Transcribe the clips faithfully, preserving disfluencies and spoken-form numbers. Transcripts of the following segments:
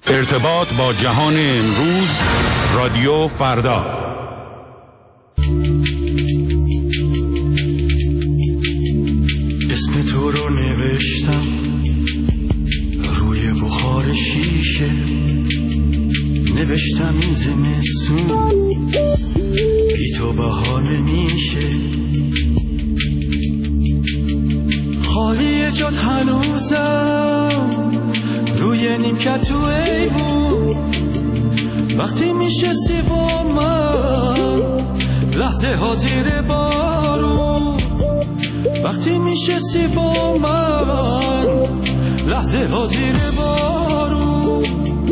ارتباط با جهان امروز، رادیو فردا. اسم تو رو نوشتم روی بخار شیشه، نوشتم این زمستون بی تو بهار نمیشه، خالی جات هنوزم روی نیمکت تو ایوون، وقتی میشستی با من لحظه ها زیر بارون، وقتی میشستی با من لحظه ها زیر بارون،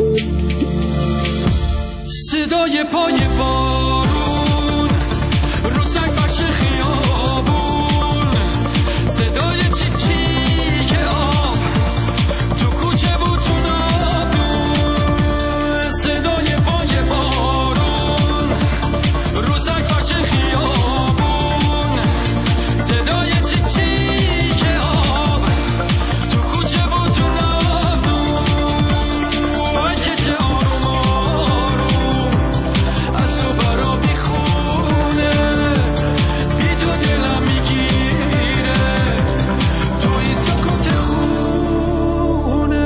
صدای پای بارون رو سنگ فرش خیابون، صدای چیک چیک آب تو کوچه بود تو نادون، صدای پای بارون رو سنگ فرش خیابون، صدای چیک چیک آب تو کوچه بود تو نادون، وای که چه آروم آروم از تو برا میخونه، بی تو دلم میگیره تو این سکوت خونه.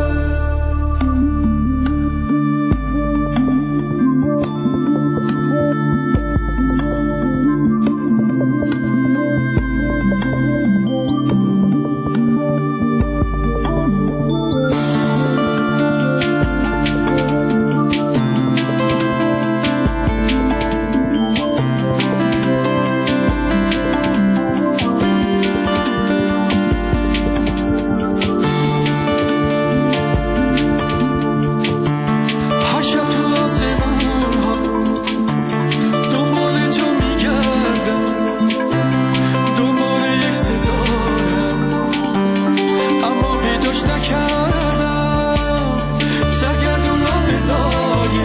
هر شب تو آسمون ها دنبال تو میگردم، دنبال یک ستاره اما پیداش نکردم، سرگردون لابه لایه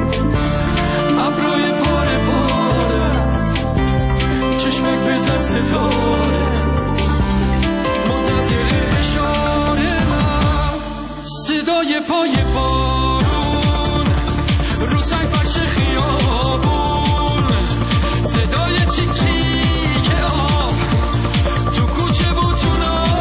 ابروی پاره پاره، چشمک بزن ستاره منتظر اشاره من، صدای پای بارون رو سنگ فرش خیابون، صدای چیک چیک آب تو کوچه بود تو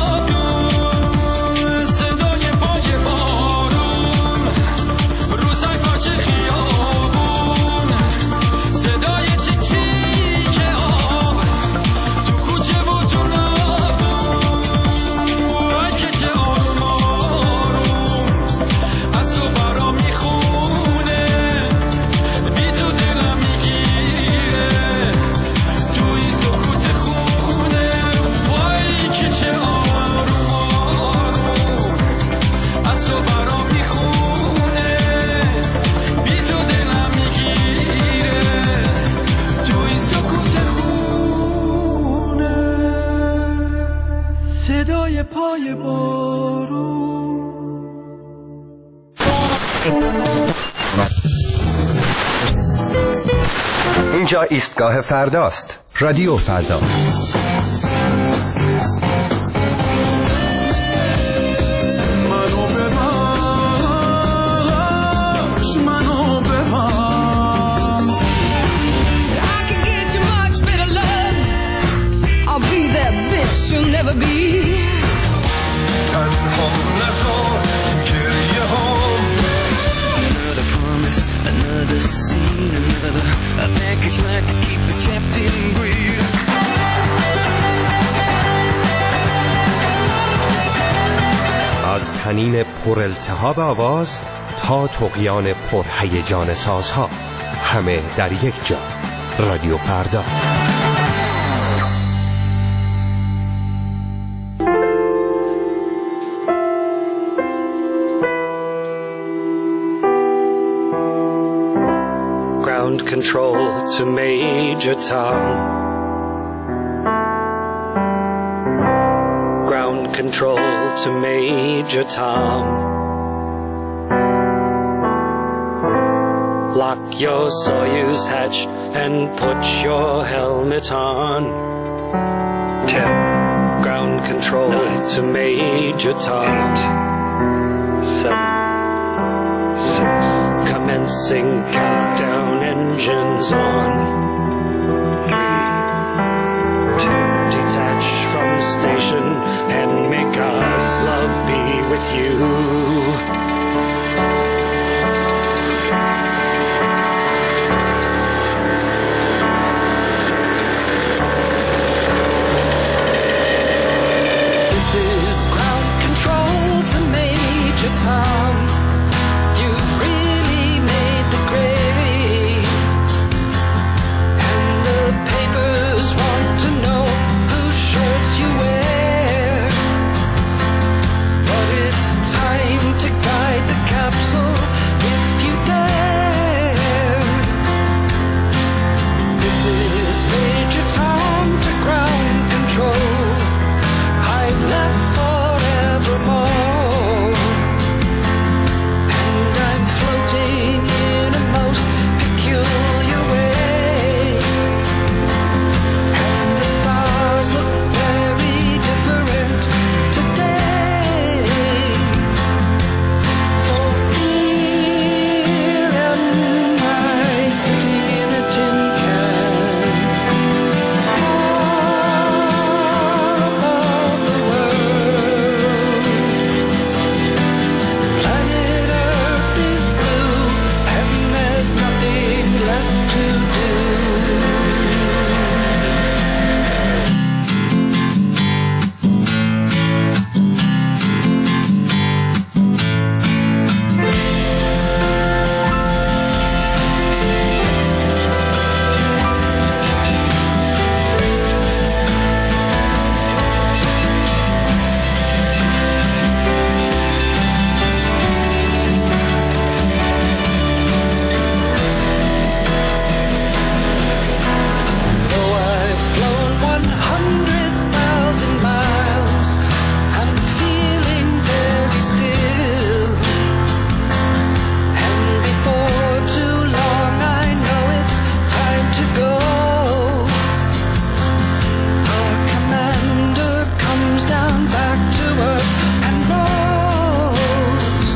نادون، صدای پای بارون رو سنگ فرش خیابون، صدای چیک چیک آب تو کوچه بود تو نادون، وای که چه آروم آروم از تو برا میخونه، بی تو دلم میگیره تو این سکوت خونه، وای که چه آروم آروم از تو برا میخونه، بی تو دلم میگیره تو این سکوت خونه، صدای پای بارون. اینجا ایستگاه فرداست. رادیو فردا. منو ببخش منو ببخش I can get you much better love. I'll be that bitch you'll never be. تنها نذار تو گریه هام، Another promise, another scene, another a package like to keep us trapped in greed. از طنین پر التهاب آواز تا طغیان پر هیجان سازها، همه در یک جا. رادیو فردا. Ground control to Major Tom. Ground control to Major Tom. Lock your Soyuz hatch and put your helmet on. Ten. Ground control Nine. To Major Tom. Eight. Seven. Commencing countdown, engines on. Three, two, detach from station and may God's love be with you. This is ground control to Major Tom. You've really made the grade, and the papers want to know whose shirts you wear. But it's time to guide the capsule if you dare. This is Major Tom to ground control. I've left forevermore, and I'm floating in a most peculiar way, and the stars look very different today. For here am I sitting in a tin can, far above the world. Planet Earth is blue, and there's nothing left to do. Though I've flown one hundred thousand miles, I'm feeling very still. And before too long, I know it's time to go. Our commander comes down back to earth and knows.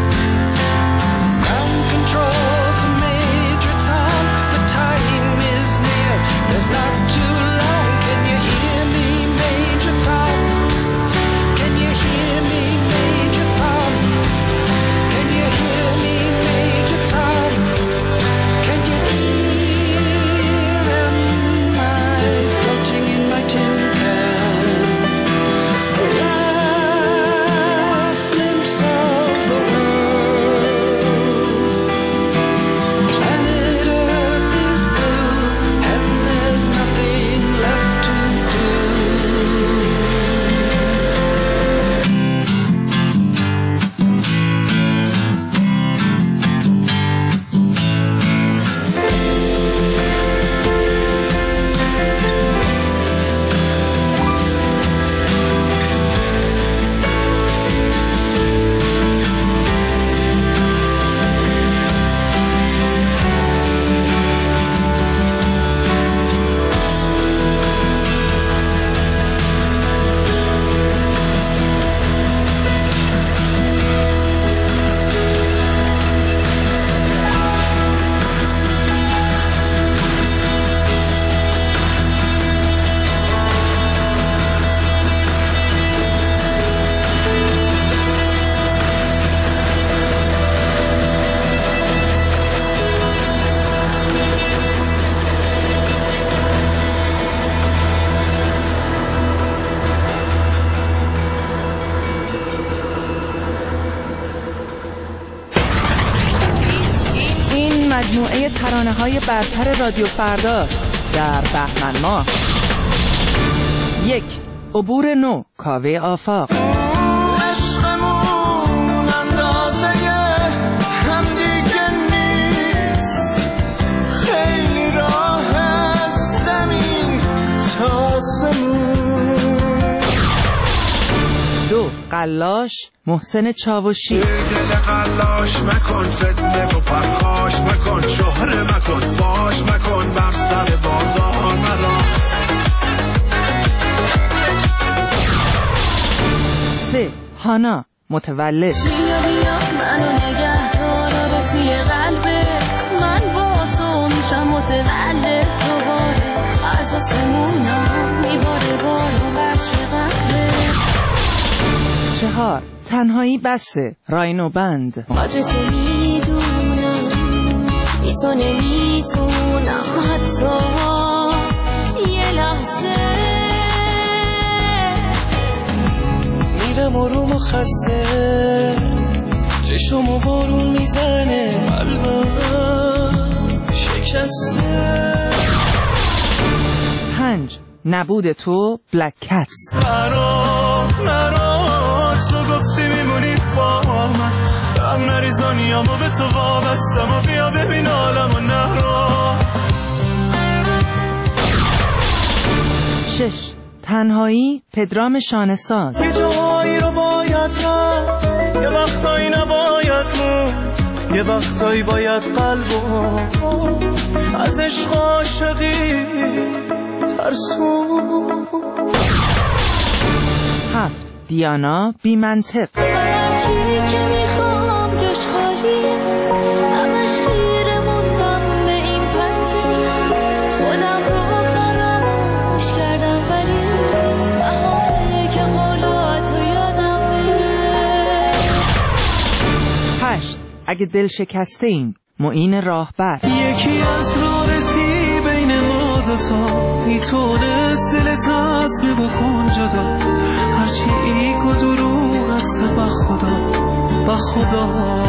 Ground control to Major Tom, the time is near. There's not too long. Can you hear me, Major Tom? Can you hear me, Major Tom? Can you hear me, Major Tom? Can you hear am I floating in my tin can? The last glimpse of the world. Planet Earth is blue, and there's nothing left to do. این مجموعه ترانه‌های برتر رادیو فرداست در بهمن ماه. یک، عبور نو، کاوه آفاق. عشقمون اندازه هم دیگه نیست، خیلی راه از زمین تا آسمون. دو، قلاش، محسن چاوشی. دل قلاش مکن، فتنه و پرخاش مکن، شهره مکن، فاش مکن، بر سر بازار مرا. سه، هانا، متولد. بیا بیا منو نگه دار، توی قلبت چهار تنهایی بسه راینو بند. قدر تو میدونم بی تو نمیتونم حتی یه لحظه. میرم آروم و خسته چشمو بارون میزنه قلبم شکسته. پنج نبود تو بلک کتس. نرو نرو تو گفتی میمونی با من غم نریزانیامو به تو وابستم و بیا ببین عالمو. نرو. شش تنهایی پدرام شانه‌ساز. یه جاهایی رو باید رفت یه وقتایی نباید موند یه وقتایی باید قلبو از عشق عاشقی ترسون. هفت دیانا بی منطق. هرچی که میخوام جاش خالیه همش خیره موندم به این پنجره. خودم رو فراموش کردم ولی بهاره که قولاتو یادم بره. هشت اگه دل شکسته ایم معین راهبر. یکی از راه رسی بین ما دوتا میتونست دلت تصمیم بکن جدا. هرچی ایک و دروغ است با خدا با خدا.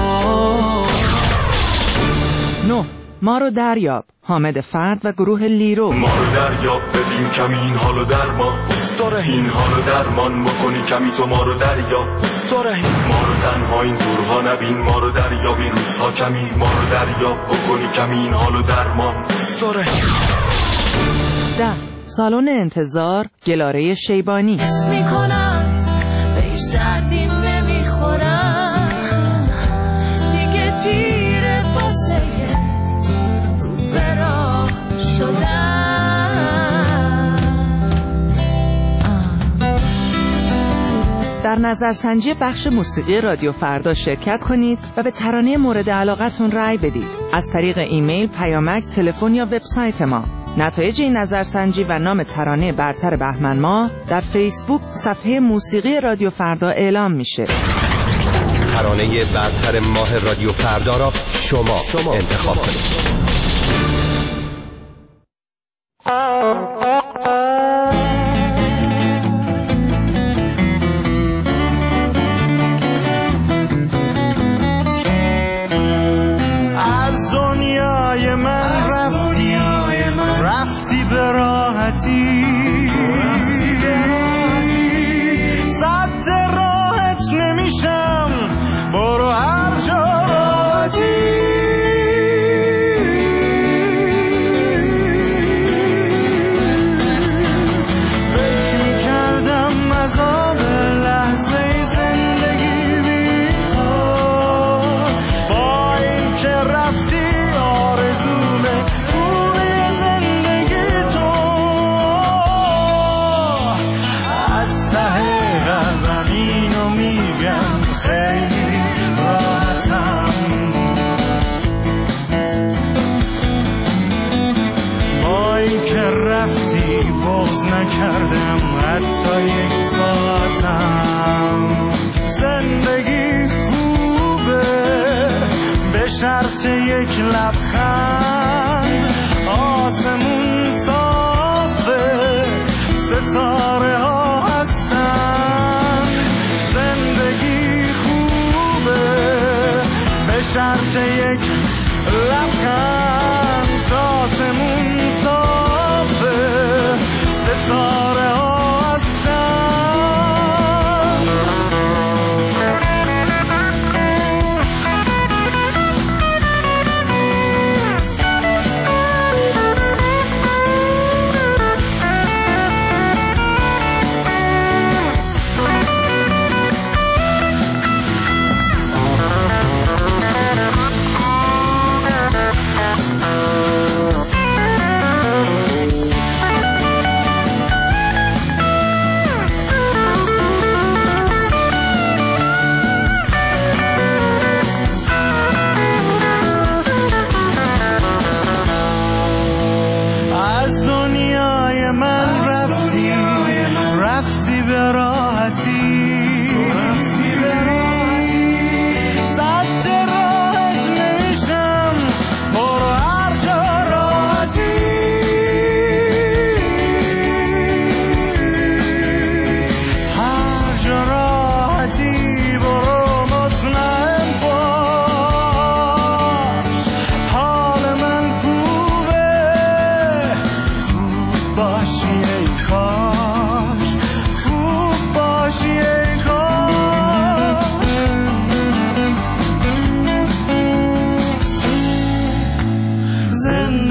نه ما رو دریاب حامد فرد و گروه لیرو. ما رو دریاب بدیم کمی این حالو درمان دوست داره این حالو درمان بکنی کمی تو ما رو دریاب دوست داره ما رو تنها این دورها نبین ما رو دریاب این روزها کمی ما رو دریاب بکنی کمی این حالو درمان دوست داره. ده سالن انتظار گلاره شیبانی. حس میکنم بهش دردیم نمیخورم دیگه دیره واسه رو به راه شدم. در نظرسنجی بخش موسیقی رادیو فردا شرکت کنید و به ترانه مورد علاقتون رأی بدید از طریق ایمیل، پیامک، تلفن یا وبسایت ما. نتایج این نظرسنجی و نام ترانه برتر بهمن ماه در فیسبوک صفحه موسیقی رادیو فردا اعلام میشه. ترانه برتر ماه رادیو فردا را شما, شما انتخاب کنید. از دنیای من رفتی رفتی به راحتی صد راحت نمیشم برو هر جا راحتی. فکر میکردم از آب لحظه زندگی بی تو با این که رفتی آرزومه خوبی زندگی تو. از ته قلبم اینو میگم خیلی راحتم با این که رفتی باز نکردم حتی یک ساعتم. زندگی خوبه به شرط یک لبخند آسمون صافه ستاره ها هستن. زندگی خوبه به شرط یک لبخند آسمون صافه ستاره ها هستن.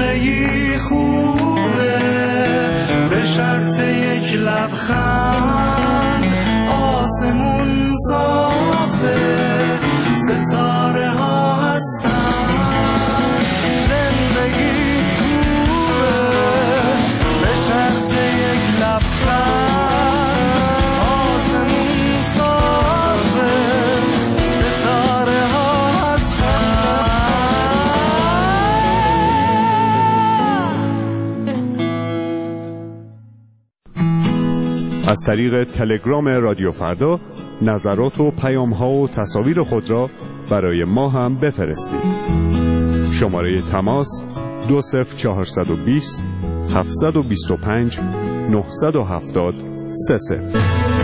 زندگی خوبه به شرط یک لبخند، آسمون صافه ستاره ها هستن. زندگی خوبه به شرط یک لبخند، آسمون صافه ستاره ها هستن. از طریق تلگرام رادیو فردا نظرات و پیام‌ها و تصاویر خود را برای ما هم بفرستید. شماره تماس دو صفر چهارصد و بیست هفتصد و بیست و پنج نهصد و هفتاد سه صفر.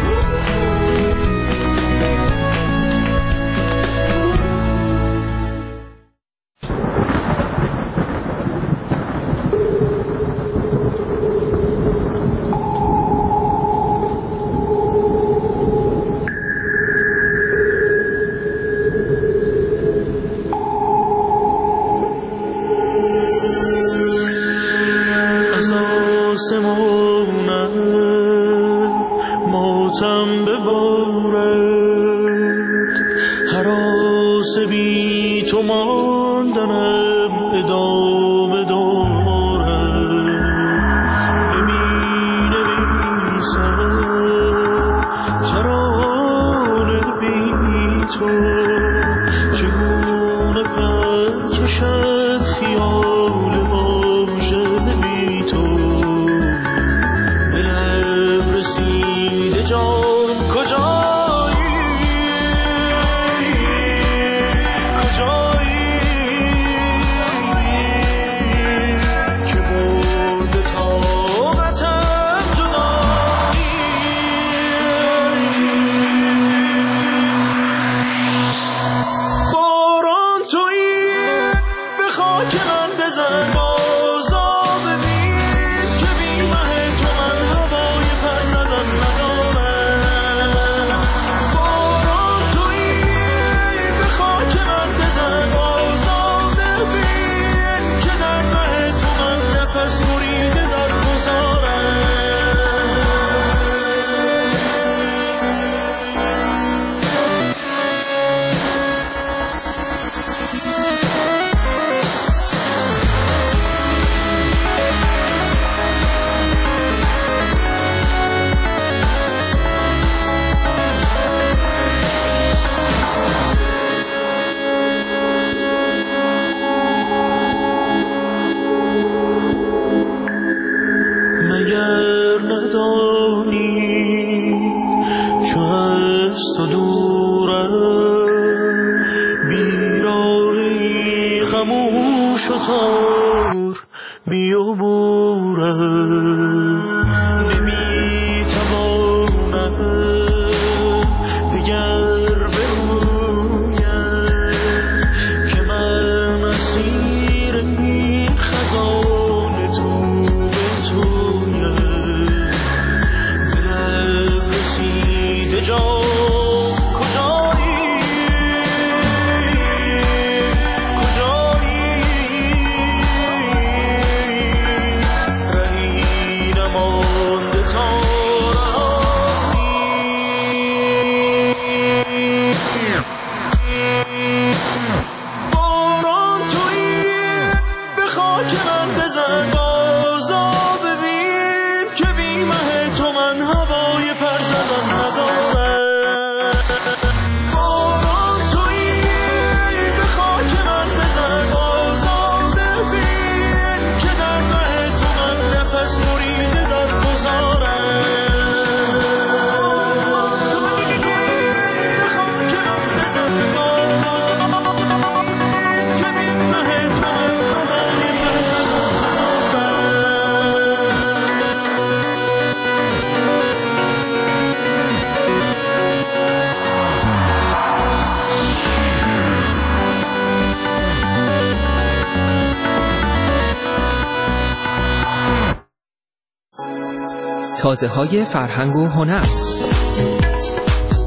تازه‌های فرهنگ و هنر.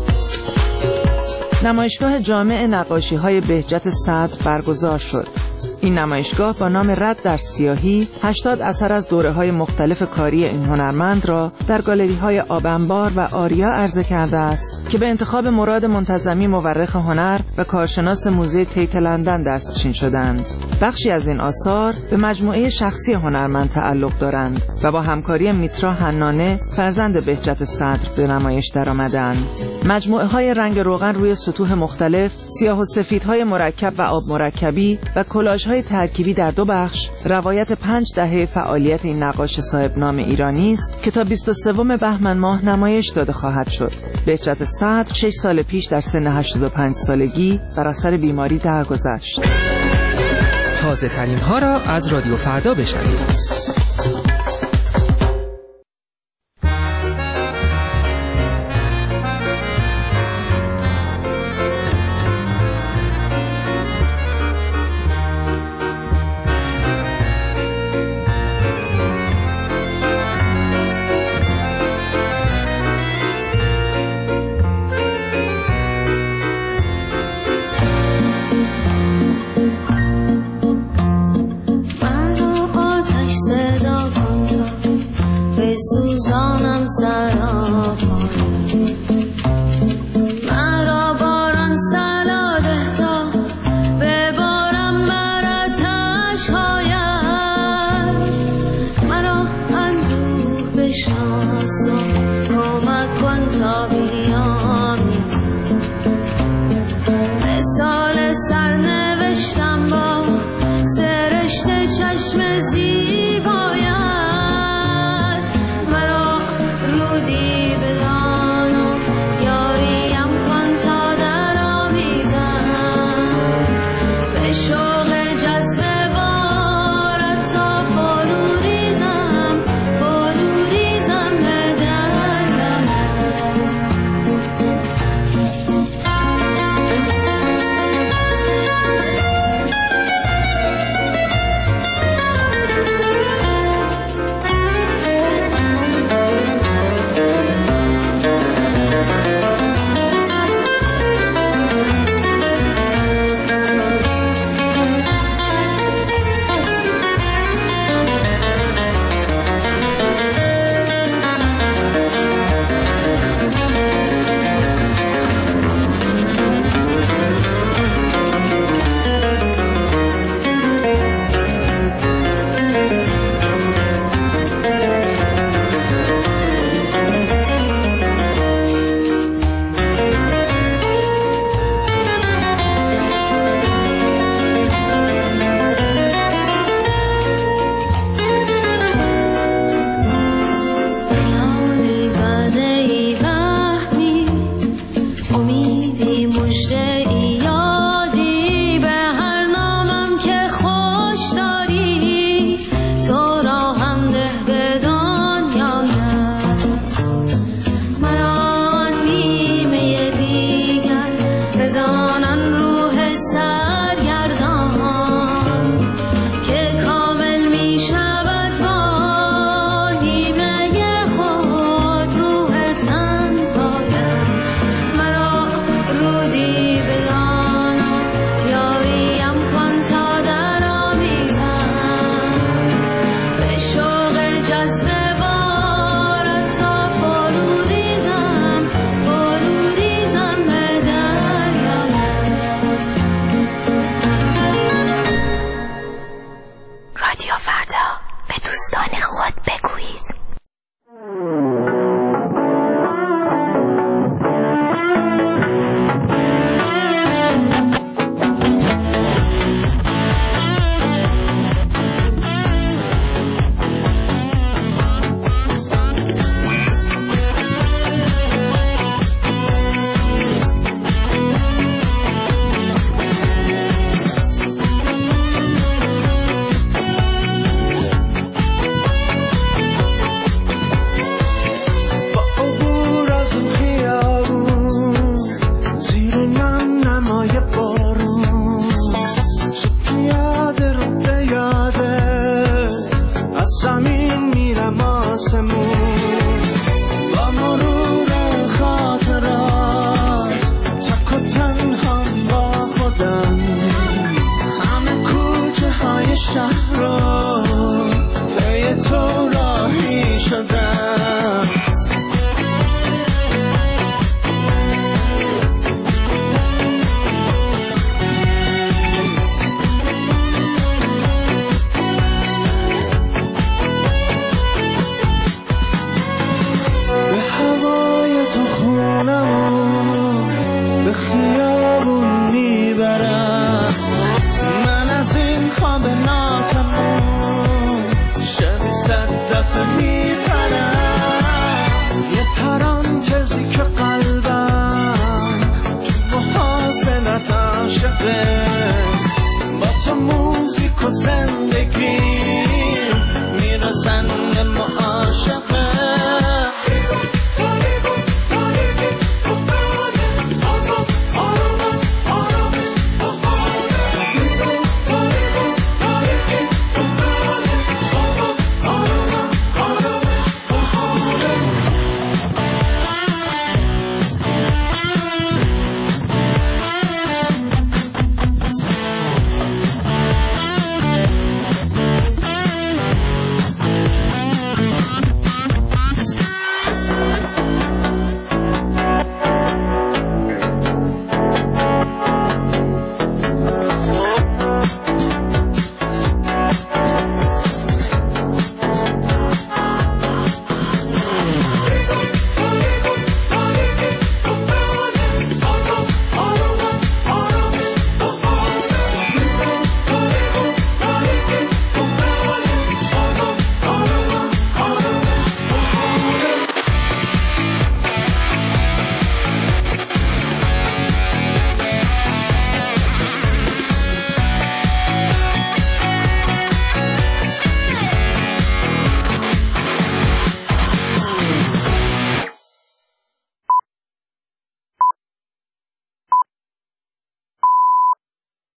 نمایشگاه جامع نقاشی‌های بهجت صدر برگزار شد. این نمایشگاه با نام رد در سیاهی هشتاد اثر از دوره‌های مختلف کاری این هنرمند را در گالری‌های آبنبار و آریا عرضه کرده است که به انتخاب مراد منتظمی مورخ هنر و کارشناس موزه تیت لندن دستچین شدند. بخشی از این آثار به مجموعه شخصی هنرمند تعلق دارند و با همکاری میترا حنانه فرزند بهجت صدر به نمایش درآمدند. مجموعه‌های رنگ روغن روی سطوح مختلف، سیاه و سفیدهای مرکب و آب مرکبی و کلاژهای ترکیبی در دو بخش روایت پنج دهه فعالیت این نقاش صاحب نام ایرانی است که تا بیست و سوم بهمن ماه نمایش داده خواهد شد. بهجت صدر شش سال پیش در سن هشتاد و پنج سالگی بر اثر بیماری درگذشت. تازه ترین ها را از رادیو فردا بشنوید.